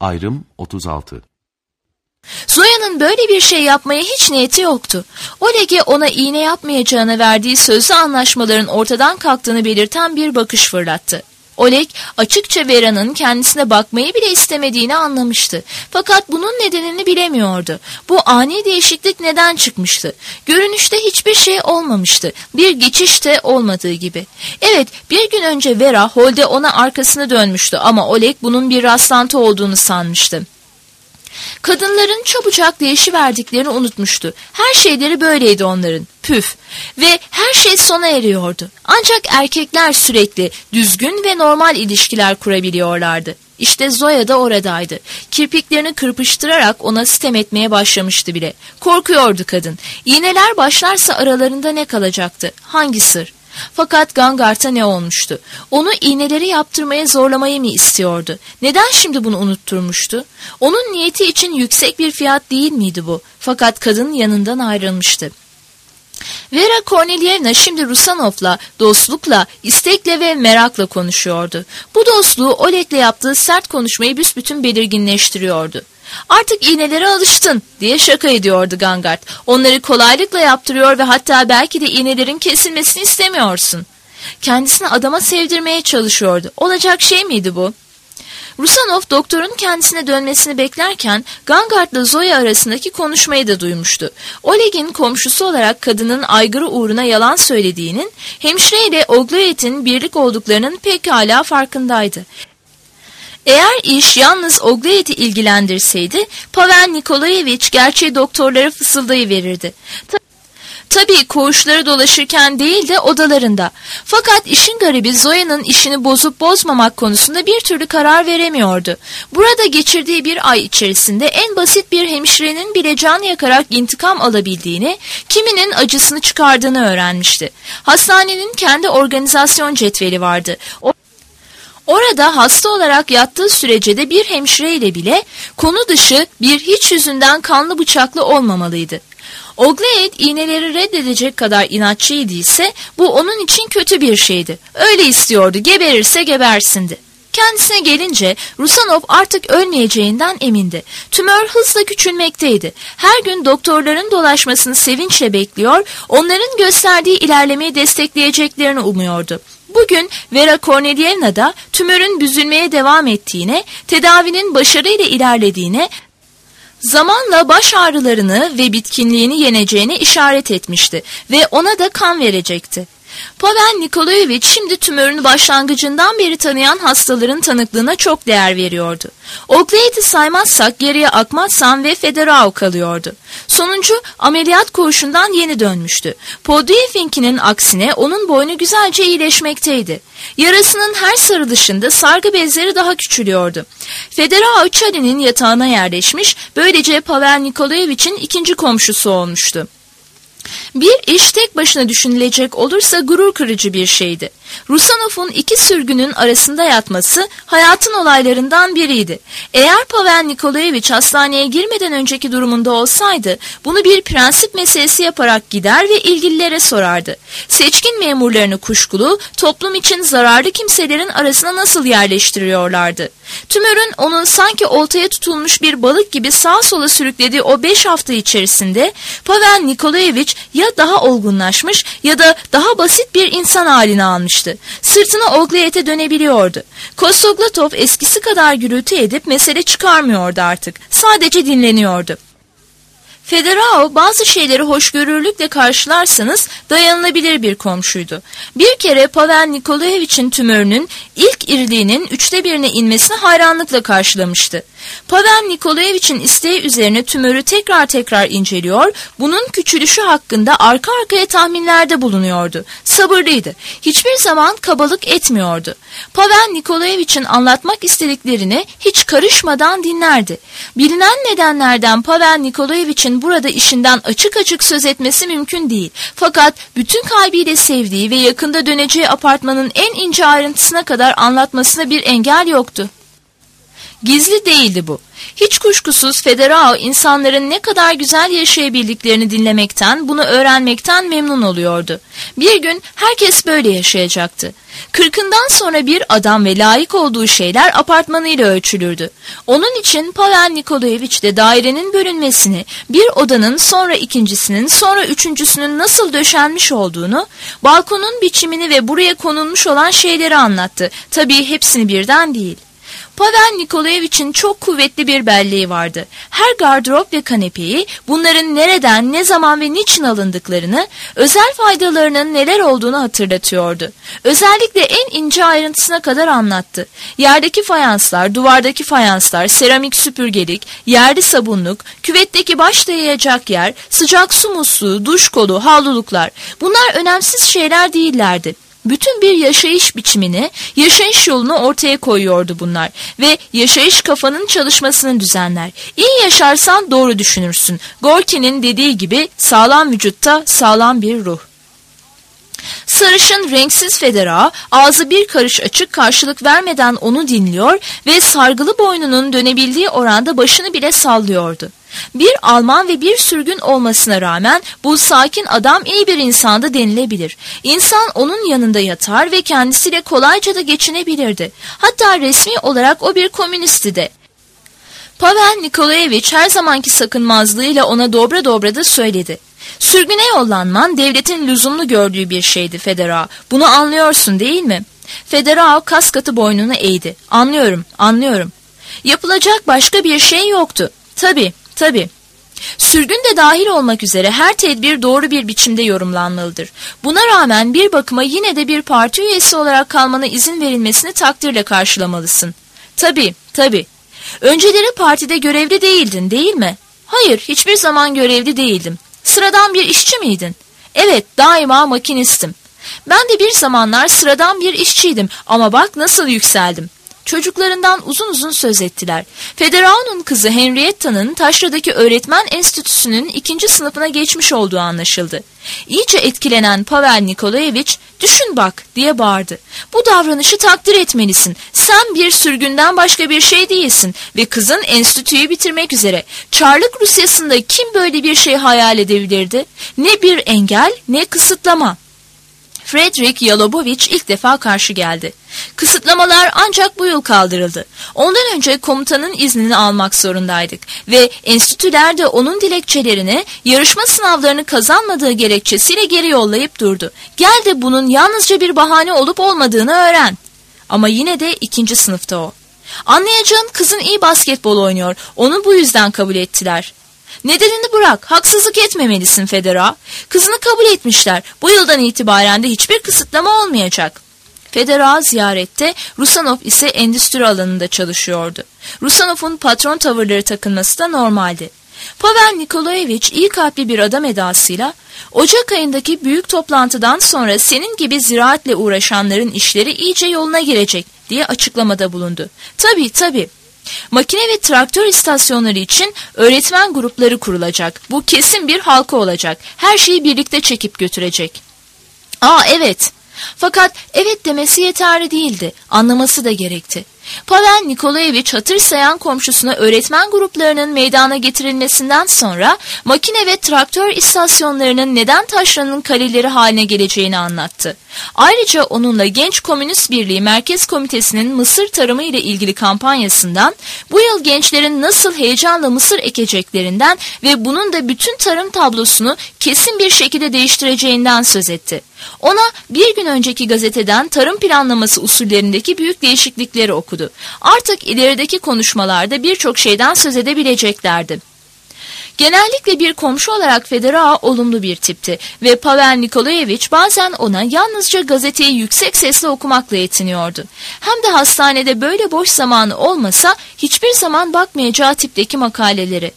Ayrım 36. Zoya'nın böyle bir şey yapmaya hiç niyeti yoktu. Oleg'e ona iğne yapmayacağına verdiği sözlü anlaşmaların ortadan kalktığını belirten bir bakış fırlattı. Oleg açıkça Vera'nın kendisine bakmayı bile istemediğini anlamıştı. Fakat bunun nedenini bilemiyordu. Bu ani değişiklik neden çıkmıştı? Görünüşte hiçbir şey olmamıştı. Bir geçiş de olmadığı gibi. Evet, bir gün önce Vera holde ona arkasını dönmüştü ama Oleg bunun bir rastlantı olduğunu sanmıştı. Kadınların çabucak değişiverdiklerini unutmuştu. Her şeyleri böyleydi onların. Püf. Ve her şey sona eriyordu. Ancak erkekler sürekli düzgün ve normal ilişkiler kurabiliyorlardı. İşte Zoya da oradaydı. Kirpiklerini kırpıştırarak ona sitem etmeye başlamıştı bile. Korkuyordu kadın. İğneler başlarsa aralarında ne kalacaktı? Hangi sır? Fakat Gangart'a ne olmuştu? Onu iğneleri yaptırmaya zorlamayı mı istiyordu? Neden şimdi bunu unutturmuştu? Onun niyeti için yüksek bir fiyat değil miydi bu? Fakat kadın yanından ayrılmıştı. Vera Kornelyevna şimdi Rusanov'la, dostlukla, istekle ve merakla konuşuyordu. Bu dostluğu Oleg'le yaptığı sert konuşmayı büsbütün belirginleştiriyordu. "Artık iğnelere alıştın," diye şaka ediyordu Gangart. "Onları kolaylıkla yaptırıyor ve hatta belki de iğnelerin kesilmesini istemiyorsun." Kendisini adama sevdirmeye çalışıyordu. Olacak şey miydi bu? Rusanov doktorun kendisine dönmesini beklerken Gangart'la Zoya arasındaki konuşmayı da duymuştu. Oleg'in komşusu olarak kadının aygırı uğruna yalan söylediğinin, hemşire ile Ogloyet'in birlik olduklarının pekala farkındaydı. Eğer iş yalnız Ogloyet'i ilgilendirseydi, Pavel Nikolayevich gerçeği doktorlara fısıldayıverirdi. Tabii koğuşları dolaşırken değil de odalarında. Fakat işin garibi Zoya'nın işini bozup bozmamak konusunda bir türlü karar veremiyordu. Burada geçirdiği bir ay içerisinde en basit bir hemşirenin bile can yakarak intikam alabildiğini, kiminin acısını çıkardığını öğrenmişti. Hastanenin kendi organizasyon cetveli vardı. Orada hasta olarak yattığı sürece de bir hemşireyle bile konu dışı bir hiç yüzünden kanlı bıçaklı olmamalıydı. Ogloyet iğneleri reddedecek kadar inatçıydı ise bu onun için kötü bir şeydi. Öyle istiyordu, geberirse gebersindi. Kendisine gelince Rusanov artık ölmeyeceğinden emindi. Tümör hızla küçülmekteydi. Her gün doktorların dolaşmasını sevinçle bekliyor, onların gösterdiği ilerlemeyi destekleyeceklerini umuyordu. Bugün Vera Kornelyevna da tümörün büzülmeye devam ettiğine, tedavinin başarıyla ilerlediğine, zamanla baş ağrılarını ve bitkinliğini yeneceğine işaret etmişti ve ona da kan verecekti. Pavel Nikolayevich şimdi tümörün başlangıcından beri tanıyan hastaların tanıklığına çok değer veriyordu. Ogloyet'i saymazsak geriye Akmatsan ve Federau kalıyordu. Sonuncu ameliyat koğuşundan yeni dönmüştü. Podyevinki'nin aksine onun boynu güzelce iyileşmekteydi. Yarasının her sarılışında sargı bezleri daha küçülüyordu. Federau Chalin'in yatağına yerleşmiş, böylece Pavel Nikolayevich'in ikinci komşusu olmuştu. Bir iş tek başına düşünülecek olursa gurur kırıcı bir şeydi. Rusanov'un iki sürgünün arasında yatması hayatın olaylarından biriydi. Eğer Pavel Nikolayevich hastaneye girmeden önceki durumunda olsaydı bunu bir prensip meselesi yaparak gider ve ilgililere sorardı. Seçkin memurlarını kuşkulu, toplum için zararlı kimselerin arasına nasıl yerleştiriyorlardı? Tümörün onun sanki oltaya tutulmuş bir balık gibi sağa sola sürüklediği o 5 hafta içerisinde Pavel Nikolayevich ya daha olgunlaşmış ya da daha basit bir insan halini almıştı. Sırtını Ogloyet'e dönebiliyordu. Kostoglatov eskisi kadar gürültü edip mesele çıkarmıyordu artık. Sadece dinleniyordu. Federau bazı şeyleri hoşgörülükle karşılarsanız dayanılabilir bir komşuydu. Bir kere Pavel Nikolayevich'in tümörünün ilk iriliğinin 1/3'e inmesini hayranlıkla karşılamıştı. Pavel Nikolayevich'in isteği üzerine tümörü tekrar inceliyor, bunun küçülüşü hakkında arka arkaya tahminlerde bulunuyordu. Sabırlıydı. Hiçbir zaman kabalık etmiyordu. Pavel Nikolayevich'in anlatmak istediklerini hiç karışmadan dinlerdi. Bilinen nedenlerden Pavel Nikolayevich'in burada işinden açık açık söz etmesi mümkün değil. Fakat bütün kalbiyle sevdiği ve yakında döneceği apartmanın en ince ayrıntısına kadar anlatmasına bir engel yoktu. Gizli değildi bu. Hiç kuşkusuz Federao insanların ne kadar güzel yaşayabildiklerini dinlemekten, bunu öğrenmekten memnun oluyordu. Bir gün herkes böyle yaşayacaktı. 40'ından sonra bir adam ve layık olduğu şeyler apartmanıyla ölçülürdü. Onun için Pavel Nikolaevich de dairenin bölünmesini, bir odanın sonra ikincisinin sonra üçüncüsünün nasıl döşenmiş olduğunu, balkonun biçimini ve buraya konulmuş olan şeyleri anlattı. Tabii hepsini birden değil. Pavel Nikolaevich'in çok kuvvetli bir belleği vardı. Her gardırop ve kanepeyi, bunların nereden, ne zaman ve niçin alındıklarını, özel faydalarının neler olduğunu hatırlatıyordu. Özellikle en ince ayrıntısına kadar anlattı. Yerdeki fayanslar, duvardaki fayanslar, seramik süpürgelik, yerli sabunluk, küvetteki baş dayayacak yer, sıcak su musluğu, duş kolu, havluluklar. Bunlar önemsiz şeyler değillerdi. Bütün bir yaşayış biçimini, yaşayış yolunu ortaya koyuyordu bunlar ve yaşayış kafanın çalışmasını düzenler. İyi yaşarsan doğru düşünürsün. Gorki'nin dediği gibi sağlam vücutta sağlam bir ruh. Sarışın renksiz Federa ağzı bir karış açık karşılık vermeden onu dinliyor ve sargılı boynunun dönebildiği oranda başını bile sallıyordu. Bir Alman ve bir sürgün olmasına rağmen bu sakin adam iyi bir insandı denilebilir. İnsan onun yanında yatar ve kendisiyle kolayca da geçinebilirdi. Hatta resmi olarak o bir komünistti de. Pavel Nikolaevich her zamanki sakınmazlığıyla ona dobra dobra da söyledi. Sürgüne yollanman devletin lüzumlu gördüğü bir şeydi Federa. Bunu anlıyorsun değil mi? Federa kaskatı boynunu eğdi. Anlıyorum. Yapılacak başka bir şey yoktu. Tabii. Sürgün de dahil olmak üzere her tedbir doğru bir biçimde yorumlanmalıdır. Buna rağmen bir bakıma yine de bir parti üyesi olarak kalmana izin verilmesini takdirle karşılamalısın. Tabii. Önceleri partide görevli değildin, değil mi? Hayır, hiçbir zaman görevli değildim. Sıradan bir işçi miydin? Evet, daima makinistim. Ben de bir zamanlar sıradan bir işçiydim ama bak nasıl yükseldim. Çocuklarından uzun uzun söz ettiler. Federao'nun kızı Henrietta'nın Taşra'daki öğretmen enstitüsünün 2. sınıfına geçmiş olduğu anlaşıldı. İyice etkilenen Pavel Nikolaevich, "Düşün bak," diye bağırdı. "Bu davranışı takdir etmelisin. Sen bir sürgünden başka bir şey değilsin ve kızın enstitüyü bitirmek üzere. Çarlık Rusyası'nda kim böyle bir şey hayal edebilirdi? Ne bir engel, ne kısıtlama." Frederick Yalobovich ilk defa karşı geldi. Kısıtlamalar ancak bu yıl kaldırıldı. Ondan önce komutanın iznini almak zorundaydık ve enstitüler de onun dilekçelerini yarışma sınavlarını kazanmadığı gerekçesiyle geri yollayıp durdu. Gel de bunun yalnızca bir bahane olup olmadığını öğren. Ama yine de 2. sınıfta o. Anlayacağın kızın iyi basketbol oynuyor. Onu bu yüzden kabul ettiler. Nedenini bırak, haksızlık etmemelisin Federa. Kızını kabul etmişler. Bu yıldan itibaren de hiçbir kısıtlama olmayacak. Federa ziyarette, Rusanov ise endüstri alanında çalışıyordu. Rusanov'un patron tavırları takınması da normaldi. Pavel Nikolaevich iyi kalpli bir adam edasıyla, Ocak ayındaki büyük toplantıdan sonra senin gibi ziraatle uğraşanların işleri iyice yoluna girecek diye açıklamada bulundu. Tabii. Makine ve traktör istasyonları için öğretmen grupları kurulacak. Bu kesin bir halka olacak. Her şeyi birlikte çekip götürecek. Evet. Fakat evet demesi yeterli değildi. Anlaması da gerekti. Pavel Nikolaevich hatır sayan komşusuna öğretmen gruplarının meydana getirilmesinden sonra makine ve traktör istasyonlarının neden Taşra'nın kaleleri haline geleceğini anlattı. Ayrıca onunla Genç Komünist Birliği Merkez Komitesi'nin mısır tarımı ile ilgili kampanyasından, bu yıl gençlerin nasıl heyecanla mısır ekeceklerinden ve bunun da bütün tarım tablosunu kesin bir şekilde değiştireceğinden söz etti. Ona bir gün önceki gazeteden tarım planlaması usullerindeki büyük değişiklikleri okudu. Artık ilerideki konuşmalarda birçok şeyden söz edebileceklerdi. Genellikle bir komşu olarak Federa olumlu bir tipti ve Pavel Nikolaevich bazen ona yalnızca gazeteyi yüksek sesle okumakla yetiniyordu. Hem de hastanede böyle boş zamanı olmasa hiçbir zaman bakmayacağı tipteki makaleleri.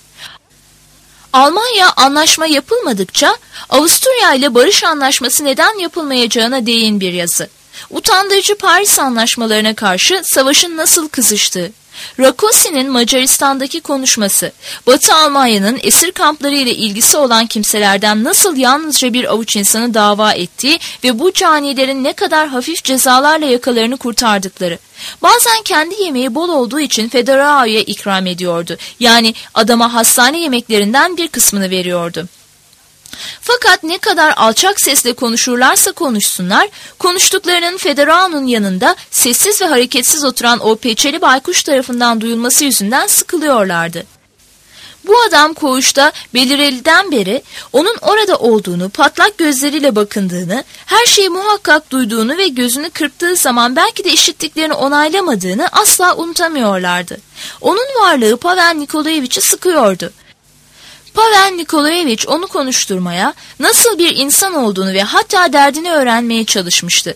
Almanya anlaşma yapılmadıkça Avusturya ile barış anlaşması neden yapılmayacağına değin bir yazı. Utandırıcı Paris anlaşmalarına karşı savaşın nasıl kızıştığı, Rakosi'nin Macaristan'daki konuşması, Batı Almanya'nın esir kampları ile ilgisi olan kimselerden nasıl yalnızca bir avuç insanı dava ettiği ve bu canilerin ne kadar hafif cezalarla yakalarını kurtardıkları. Bazen kendi yemeği bol olduğu için Federao'ya ikram ediyordu. Yani adama hastane yemeklerinden bir kısmını veriyordu. Fakat ne kadar alçak sesle konuşurlarsa konuşsunlar, konuştuklarının Federao'nun yanında sessiz ve hareketsiz oturan o peçeli baykuş tarafından duyulması yüzünden sıkılıyorlardı. Bu adam koğuşta belireliden beri onun orada olduğunu, patlak gözleriyle bakındığını, her şeyi muhakkak duyduğunu ve gözünü kırptığı zaman belki de işittiklerini onaylamadığını asla unutamıyorlardı. Onun varlığı Pavel Nikolaevich'i sıkıyordu. Pavel Nikolaevich onu konuşturmaya, nasıl bir insan olduğunu ve hatta derdini öğrenmeye çalışmıştı.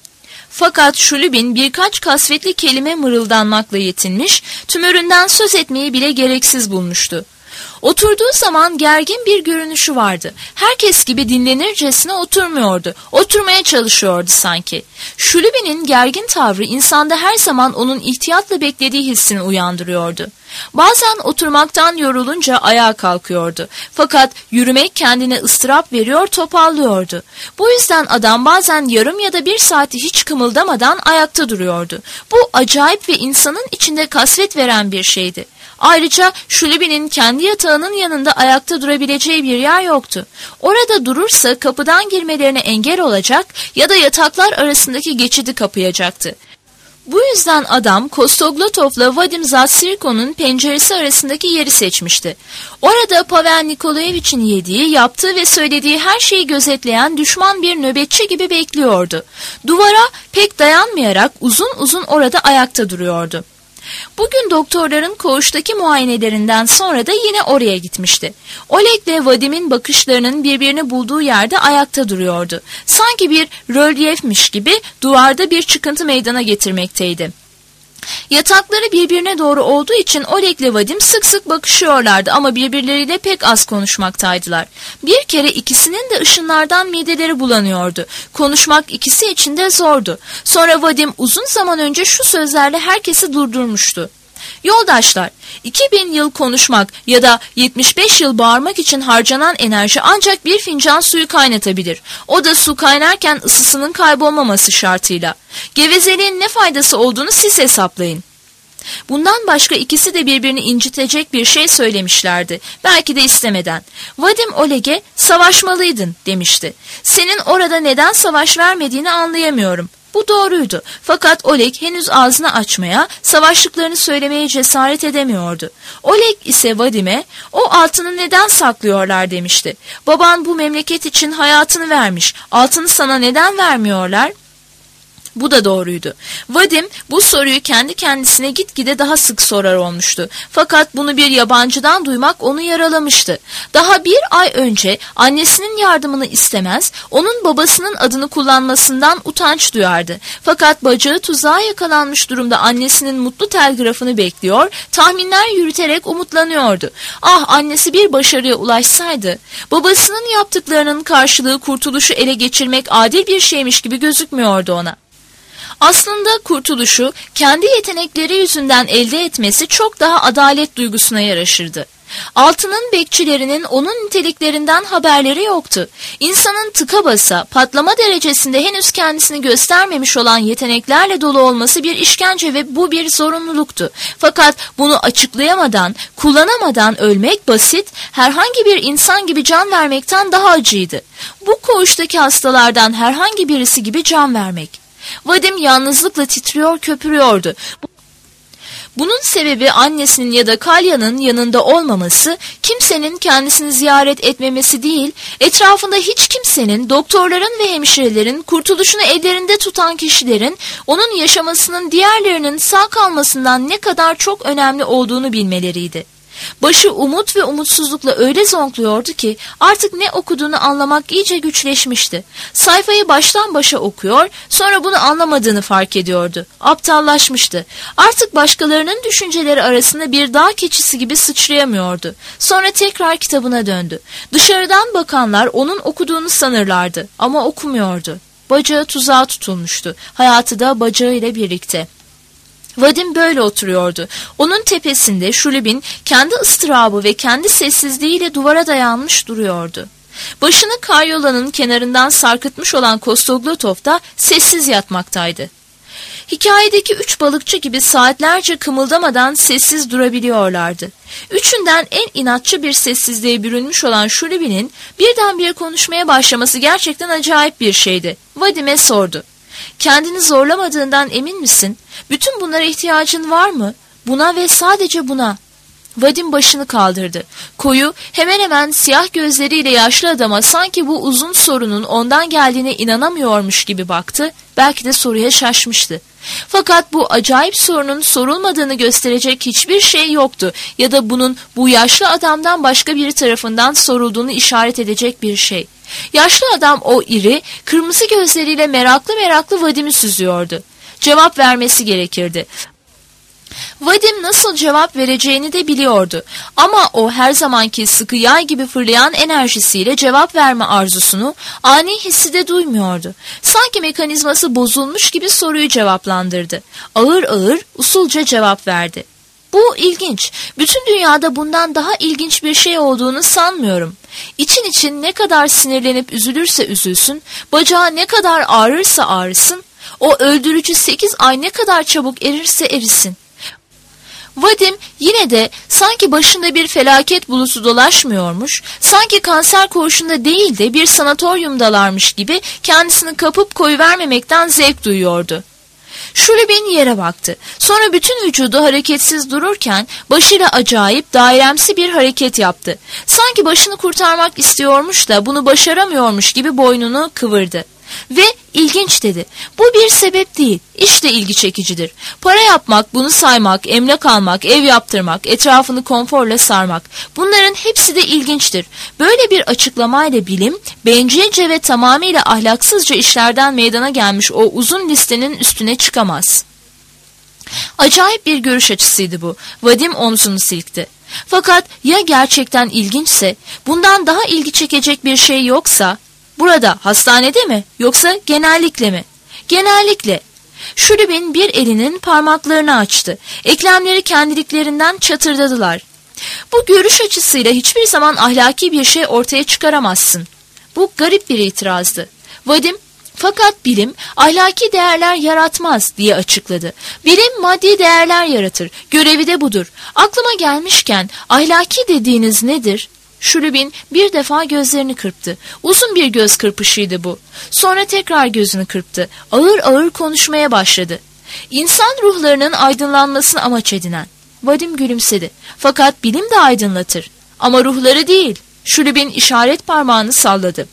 Fakat Şulibin birkaç kasvetli kelime mırıldanmakla yetinmiş, tümöründen söz etmeyi bile gereksiz bulmuştu. Oturduğu zaman gergin bir görünüşü vardı. Herkes gibi dinlenircesine oturmuyordu. Oturmaya çalışıyordu sanki. Şulibin'in gergin tavrı insanda her zaman onun ihtiyatla beklediği hissini uyandırıyordu. Bazen oturmaktan yorulunca ayağa kalkıyordu. Fakat yürümek kendine ıstırap veriyor, topallıyordu. Bu yüzden adam bazen yarım ya da bir saati hiç kımıldamadan ayakta duruyordu. Bu acayip ve insanın içinde kasvet veren bir şeydi. Ayrıca Şulibin'in kendi yatağının yanında ayakta durabileceği bir yer yoktu. Orada durursa kapıdan girmelerine engel olacak ya da yataklar arasındaki geçidi kapayacaktı. Bu yüzden adam Kostoglotov'la Vadim Zatsirko'nun penceresi arasındaki yeri seçmişti. Orada Pavel Nikolaevich'in yediği, yaptığı ve söylediği her şeyi gözetleyen düşman bir nöbetçi gibi bekliyordu. Duvara pek dayanmayarak uzun uzun orada ayakta duruyordu. Bugün doktorların koğuştaki muayenelerinden sonra da yine oraya gitmişti. Oleg ve Vadim'in bakışlarının birbirini bulduğu yerde ayakta duruyordu. Sanki bir rölyefmiş gibi duvarda bir çıkıntı meydana getirmekteydi. Yatakları birbirine doğru olduğu için Oleg ile Vadim sık sık bakışıyorlardı ama birbirleriyle pek az konuşmaktaydılar. Bir kere ikisinin de ışınlardan mideleri bulanıyordu. Konuşmak ikisi için de zordu. Sonra Vadim uzun zaman önce şu sözlerle herkesi durdurmuştu. Yoldaşlar, 2000 yıl konuşmak ya da 75 yıl bağırmak için harcanan enerji ancak bir fincan suyu kaynatabilir. O da su kaynarken ısısının kaybolmaması şartıyla. Gevezeliğin ne faydası olduğunu siz hesaplayın. Bundan başka ikisi de birbirini incitecek bir şey söylemişlerdi. Belki de istemeden. Vadim Oleg'e savaşmalıydın demişti. Senin orada neden savaş vermediğini anlayamıyorum. Bu doğruydu. Fakat Oleg henüz ağzını açmaya, savaştıklarını söylemeye cesaret edemiyordu. Oleg ise Vadim'e o altını neden saklıyorlar demişti. Baban bu memleket için hayatını vermiş. Altını sana neden vermiyorlar? Bu da doğruydu. Vadim bu soruyu kendi kendisine gitgide daha sık sorar olmuştu. Fakat bunu bir yabancıdan duymak onu yaralamıştı. Daha bir ay önce annesinin yardımını istemez, onun babasının adını kullanmasından utanç duyardı. Fakat bacağı tuzağa yakalanmış durumda annesinin mutlu telgrafını bekliyor, tahminler yürüterek umutlanıyordu. Ah, annesi bir başarıya ulaşsaydı. Babasının yaptıklarının karşılığı kurtuluşu ele geçirmek adil bir şeymiş gibi gözükmüyordu ona. Aslında kurtuluşu kendi yetenekleri yüzünden elde etmesi çok daha adalet duygusuna yaraşırdı. Altının bekçilerinin onun niteliklerinden haberleri yoktu. İnsanın tıka basa, patlama derecesinde henüz kendisini göstermemiş olan yeteneklerle dolu olması bir işkence ve bu bir zorunluluktu. Fakat bunu açıklayamadan, kullanamadan ölmek basit, herhangi bir insan gibi can vermekten daha acıydı. Bu koğuştaki hastalardan herhangi birisi gibi can vermek. Vadim yalnızlıkla titriyor, köpürüyordu. Bunun sebebi annesinin ya da Kalya'nın yanında olmaması, kimsenin kendisini ziyaret etmemesi değil, etrafında hiç kimsenin, doktorların ve hemşirelerin, kurtuluşunu ellerinde tutan kişilerin, onun yaşamasının diğerlerinin sağ kalmasından ne kadar çok önemli olduğunu bilmeleriydi. Başı umut ve umutsuzlukla öyle zonkluyordu ki artık ne okuduğunu anlamak iyice güçleşmişti. Sayfayı baştan başa okuyor, sonra bunu anlamadığını fark ediyordu. Aptallaşmıştı. Artık başkalarının düşünceleri arasında bir dağ keçisi gibi sıçrayamıyordu. Sonra tekrar kitabına döndü. Dışarıdan bakanlar onun okuduğunu sanırlardı ama okumuyordu. Bacağı tuzağa tutulmuştu. Hayatı da bacağıyla birlikte. Vadim böyle oturuyordu. Onun tepesinde Şulibin kendi ıstırabı ve kendi sessizliğiyle duvara dayanmış duruyordu. Başını karyolanın kenarından sarkıtmış olan Kostoglotov da sessiz yatmaktaydı. Hikayedeki 3 balıkçı gibi saatlerce kımıldamadan sessiz durabiliyorlardı. Üçünden en inatçı bir sessizliğe bürünmüş olan Şulibin'in birdenbire konuşmaya başlaması gerçekten acayip bir şeydi. Vadim'e sordu. Kendini zorlamadığından emin misin? Bütün bunlara ihtiyacın var mı? Buna ve sadece buna. Vadim başını kaldırdı. Koyu, hemen hemen siyah gözleriyle yaşlı adama sanki bu uzun sorunun ondan geldiğine inanamıyormuş gibi baktı. Belki de soruya şaşmıştı. Fakat bu acayip sorunun sorulmadığını gösterecek hiçbir şey yoktu ya da bunun bu yaşlı adamdan başka biri tarafından sorulduğunu işaret edecek bir şey. Yaşlı adam o iri, kırmızı gözleriyle meraklı Vadim'i süzüyordu. Cevap vermesi gerekirdi. Vadim nasıl cevap vereceğini de biliyordu. Ama o her zamanki sıkı yay gibi fırlayan enerjisiyle cevap verme arzusunu, ani hissi de duymuyordu. Sanki mekanizması bozulmuş gibi soruyu cevaplandırdı. Ağır usulca cevap verdi. Bu ilginç. Bütün dünyada bundan daha ilginç bir şey olduğunu sanmıyorum. İçin ne kadar sinirlenip üzülürse üzülsün, bacağı ne kadar ağrırsa ağrısın, o öldürücü 8 ay ne kadar çabuk erirse erisin. Vadim yine de sanki başında bir felaket bulutu dolaşmıyormuş, sanki kanser koğuşunda değil de bir sanatoryumdalarmış gibi kendisini kapıp koyuvermemekten zevk duyuyordu. Şulibin yere baktı. Sonra bütün vücudu hareketsiz dururken başıyla acayip dairemsi bir hareket yaptı. Sanki başını kurtarmak istiyormuş da bunu başaramıyormuş gibi boynunu kıvırdı. Ve ilginç dedi. Bu bir sebep değil. İşte ilgi çekicidir. Para yapmak, bunu saymak, emlak almak, ev yaptırmak, etrafını konforla sarmak. Bunların hepsi de ilginçtir. Böyle bir açıklamayla bilim, bencilce ve tamamıyla ahlaksızca işlerden meydana gelmiş o uzun listenin üstüne çıkamaz. Acayip bir görüş açısıydı bu. Vadim omzunu silkti. Fakat ya gerçekten ilginçse, bundan daha ilgi çekecek bir şey yoksa... Burada, hastanede mi, yoksa genellikle mi? Genellikle. Şulibin bir elinin parmaklarını açtı. Eklemleri kendiliklerinden çatırdadılar. Bu görüş açısıyla hiçbir zaman ahlaki bir şey ortaya çıkaramazsın. Bu garip bir itirazdı. Vadim, fakat bilim ahlaki değerler yaratmaz diye açıkladı. Bilim maddi değerler yaratır. Görevi de budur. Aklıma gelmişken ahlaki dediğiniz nedir? Şulibin bir defa gözlerini kırptı. Uzun bir göz kırpışıydı bu. Sonra tekrar gözünü kırptı. Ağır konuşmaya başladı. İnsan ruhlarının aydınlanmasını amaç edinen. Vadim gülümsedi. Fakat bilim de aydınlatır. Ama ruhları değil. Şulibin işaret parmağını salladı.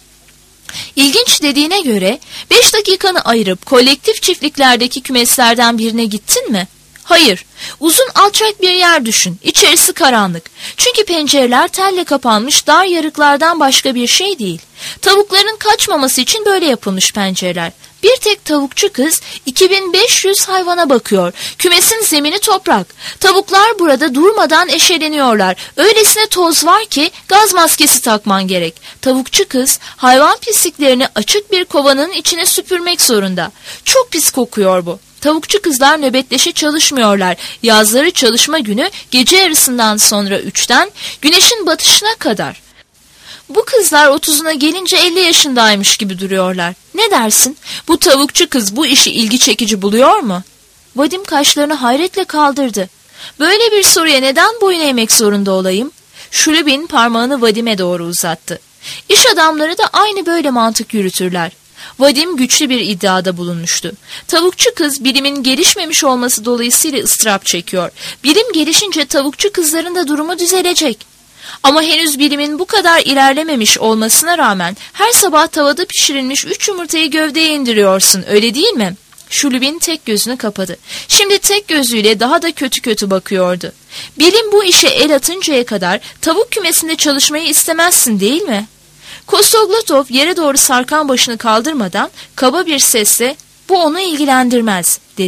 İlginç dediğine göre 5 dakikanı ayırıp kolektif çiftliklerdeki kümeslerden birine gittin mi? Hayır. Uzun alçak bir yer düşün. İçerisi karanlık. Çünkü pencereler telle kapanmış dar yarıklardan başka bir şey değil. Tavukların kaçmaması için böyle yapılmış pencereler. Bir tek tavukçu kız 2500 hayvana bakıyor. Kümesin zemini toprak. Tavuklar burada durmadan eşeleniyorlar. Öylesine toz var ki gaz maskesi takman gerek. Tavukçu kız hayvan pisliklerini açık bir kovanın içine süpürmek zorunda. Çok pis kokuyor bu. Tavukçu kızlar nöbetleşe çalışmıyorlar. Yazları çalışma günü gece yarısından sonra 3'ten güneşin batışına kadar. Bu kızlar 30'una gelince 50 yaşındaymış gibi duruyorlar. Ne dersin? Bu tavukçu kız bu işi ilgi çekici buluyor mu? Vadim kaşlarını hayretle kaldırdı. Böyle bir soruya neden boyun eğmek zorunda olayım? Şulibin parmağını Vadim'e doğru uzattı. İş adamları da aynı böyle mantık yürütürler. Vadim güçlü bir iddiada bulunmuştu. Tavukçu kız bilimin gelişmemiş olması dolayısıyla ıstırap çekiyor. Bilim gelişince tavukçu kızların da durumu düzelecek. Ama henüz bilimin bu kadar ilerlememiş olmasına rağmen her sabah tavada pişirilmiş 3 yumurtayı gövdeye indiriyorsun, öyle değil mi? Şulibin tek gözünü kapadı. Şimdi tek gözüyle daha da kötü bakıyordu. Bilim bu işe el atıncaya kadar tavuk kümesinde çalışmayı istemezsin değil mi? Kostoglotov yere doğru sarkan başını kaldırmadan kaba bir sesle "Bu onu ilgilendirmez" dedi.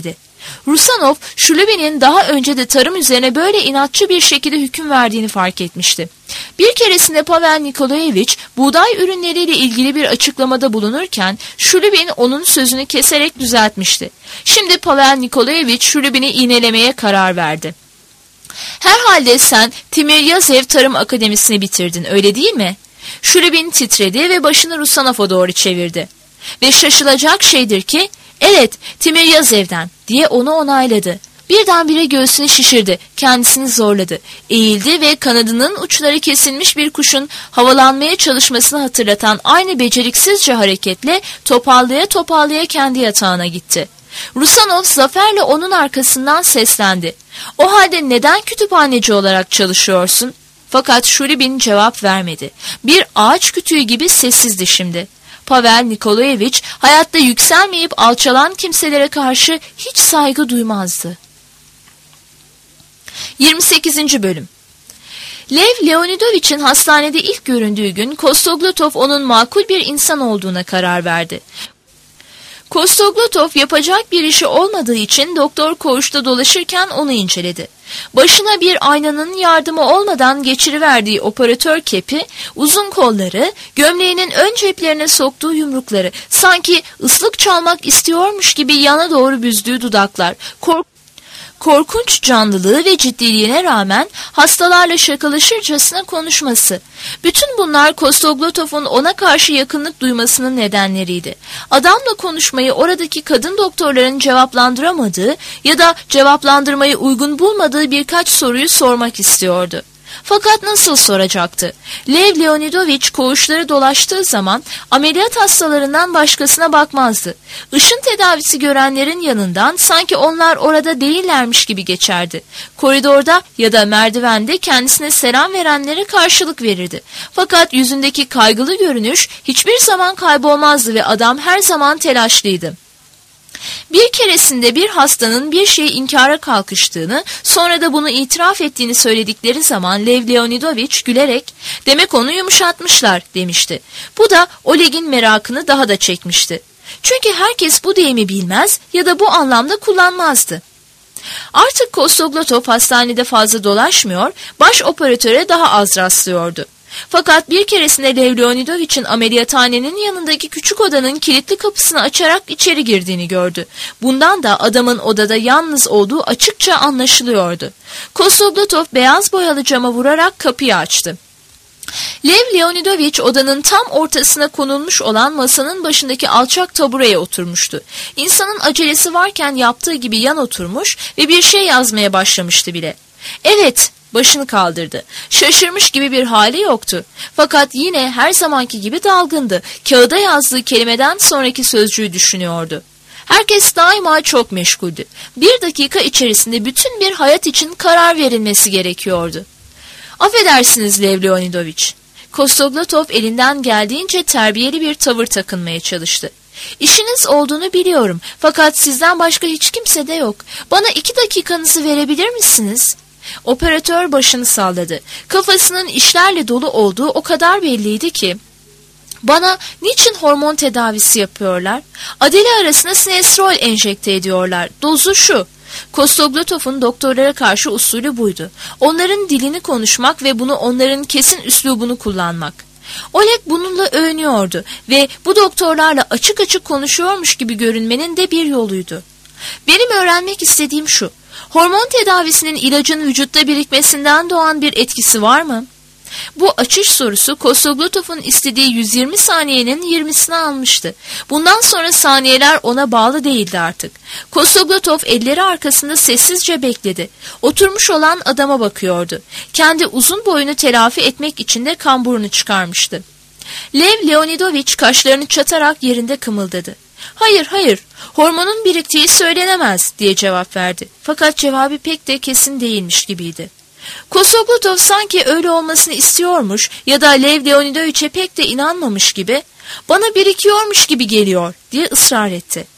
Rusanov, Şulubin'in daha önce de tarım üzerine böyle inatçı bir şekilde hüküm verdiğini fark etmişti. Bir keresinde Pavel Nikolaevich buğday ürünleriyle ilgili bir açıklamada bulunurken Şulubin onun sözünü keserek düzeltmişti. Şimdi Pavel Nikolaevich Şulubin'i iğnelemeye karar verdi. "Herhalde sen Timiryazev Tarım Akademisi'ni bitirdin, öyle değil mi?" Şulubin titredi ve başını Rusanov'a doğru çevirdi. "Ve şaşılacak şeydir ki, evet, Timiryazev'den," diye onu onayladı. Birdenbire göğsünü şişirdi, kendisini zorladı. Eğildi ve kanadının uçları kesilmiş bir kuşun havalanmaya çalışmasını hatırlatan aynı beceriksizce hareketle toparlaya toparlaya kendi yatağına gitti. Rusanov zaferle onun arkasından seslendi. "O halde neden kütüphaneci olarak çalışıyorsun?" Fakat Şulubin cevap vermedi. Bir ağaç kütüğü gibi sessizdi şimdi. Pavel Nikolaevich hayatta yükselmeyip alçalan kimselere karşı hiç saygı duymazdı. 28. Bölüm. Lev Leonidovich'in hastanede ilk göründüğü gün Kostoglotov onun makul bir insan olduğuna karar verdi. Kostoglotov yapacak bir işi olmadığı için doktor koğuşta dolaşırken onu inceledi. Başına bir aynanın yardımı olmadan geçiriverdiği operatör kepi, uzun kolları, gömleğinin ön ceplerine soktuğu yumrukları, sanki ıslık çalmak istiyormuş gibi yana doğru büzdüğü dudaklar, korkunç canlılığı ve ciddiliğine rağmen hastalarla şakalaşırcasına konuşması. Bütün bunlar Kostoglotov'un ona karşı yakınlık duymasının nedenleriydi. Adamla konuşmayı oradaki kadın doktorların cevaplandıramadığı ya da cevaplandırmayı uygun bulmadığı birkaç soruyu sormak istiyordu. Fakat nasıl soracaktı? Lev Leonidovich koğuşları dolaştığı zaman ameliyat hastalarından başkasına bakmazdı. Işın tedavisi görenlerin yanından sanki onlar orada değillermiş gibi geçerdi. Koridorda ya da merdivende kendisine selam verenlere karşılık verirdi. Fakat yüzündeki kaygılı görünüş hiçbir zaman kaybolmazdı ve adam her zaman telaşlıydı. Bir keresinde bir hastanın bir şeyi inkara kalkıştığını, sonra da bunu itiraf ettiğini söyledikleri zaman Lev Leonidovich gülerek, "Demek onu yumuşatmışlar," demişti. Bu da Oleg'in merakını daha da çekmişti. Çünkü herkes bu deyimi bilmez ya da bu anlamda kullanmazdı. Artık Kostoglotov hastanede fazla dolaşmıyor, baş operatöre daha az rastlıyordu. Fakat bir keresinde Lev Leonidovich'in ameliyathanenin yanındaki küçük odanın kilitli kapısını açarak içeri girdiğini gördü. Bundan da adamın odada yalnız olduğu açıkça anlaşılıyordu. Kostoglotov beyaz boyalı cama vurarak kapıyı açtı. Lev Leonidovich odanın tam ortasına konulmuş olan masanın başındaki alçak tabureye oturmuştu. İnsanın acelesi varken yaptığı gibi yan oturmuş ve bir şey yazmaya başlamıştı bile. "Evet," başını kaldırdı. Şaşırmış gibi bir hali yoktu. Fakat yine her zamanki gibi dalgındı. Kağıda yazdığı kelimeden sonraki sözcüğü düşünüyordu. Herkes daima çok meşguldü. Bir dakika içerisinde bütün bir hayat için karar verilmesi gerekiyordu. "Affedersiniz Lev Leonidovich." Kostoglotov elinden geldiğince terbiyeli bir tavır takınmaya çalıştı. "İşiniz olduğunu biliyorum. Fakat sizden başka hiç kimse de yok. Bana 2 dakikanızı verebilir misiniz?" Operatör başını salladı. Kafasının işlerle dolu olduğu o kadar belliydi ki. "Bana niçin hormon tedavisi yapıyorlar? Adele arasına sinestrol enjekte ediyorlar. Dozu şu." Kostoglotov'un doktorlara karşı usulü buydu. Onların dilini konuşmak ve bunu onların kesin üslubunu kullanmak. Oleg bununla övünüyordu ve bu doktorlarla açık açık konuşuyormuş gibi görünmenin de bir yoluydu. "Benim öğrenmek istediğim şu. Hormon tedavisinin ilacın vücutta birikmesinden doğan bir etkisi var mı?" Bu açış sorusu Kostoglotov'un istediği 120 saniyenin 20'sini almıştı. Bundan sonra saniyeler ona bağlı değildi artık. Kostoglotov elleri arkasında sessizce bekledi. Oturmuş olan adama bakıyordu. Kendi uzun boyunu telafi etmek için de kamburunu çıkarmıştı. Lev Leonidovich kaşlarını çatarak yerinde kımıldadı. Hayır, hormonun biriktiği söylenemez," diye cevap verdi. Fakat cevabı pek de kesin değilmiş gibiydi. Kostoglotov sanki öyle olmasını istiyormuş ya da Lev Leonidovich'e pek de inanmamış gibi, "Bana birikiyormuş gibi geliyor," diye ısrar etti.